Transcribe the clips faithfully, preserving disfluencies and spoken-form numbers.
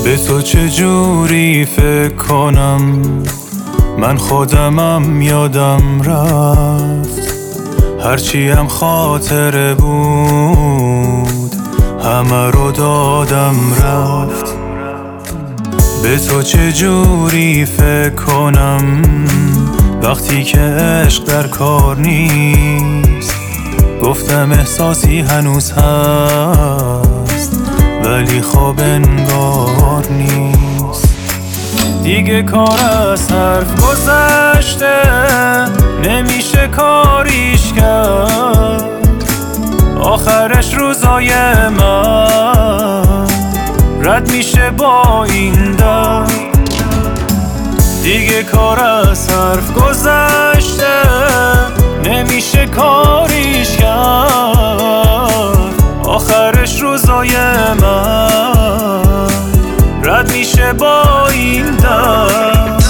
به تو چجوری فکر کنم، من خودمم یادم رفت. هرچی هم خاطره بود همه رو دادم رفت. به تو چجوری فکر کنم وقتی که عشق در کار نیست. گفتم احساسی هنوز هست ولی خواب انگار نیست. دیگه کار از حرف گذشته، نمیشه کاریش کرد. آخرش روزای من رد میشه با این درد. دیگه کار از حرف گذشته، نمیشه کاریش کرد. آخرش روزای من رد میشه با این درد.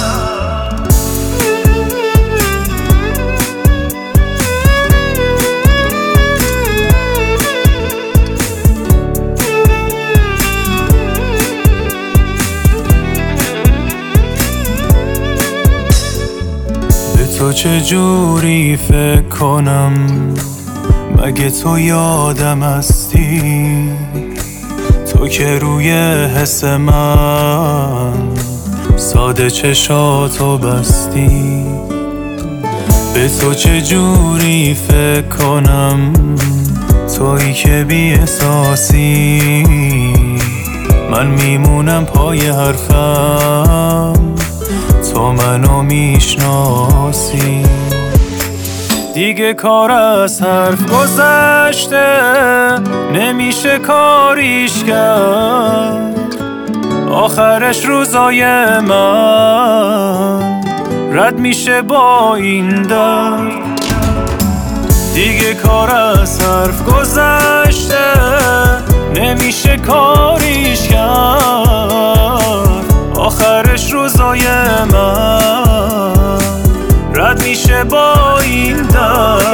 تو چجوری فکر کنم، مگه تو یادم هستی؟ تو که روی حس من ساده چشاتو بستی. به تو چجوری فکر کنم، تویی که بی احساسی. من میمونم پای حرفم، تو منو میشناسی. دیگه کار از حرف گذشته، نمیشه کاریش کرد. آخرش روزای من رد میشه با این درد. دیگه کار از حرف گذشته، نمیشه کاریش کرد. آخرش روزای من رد میشه با این درد.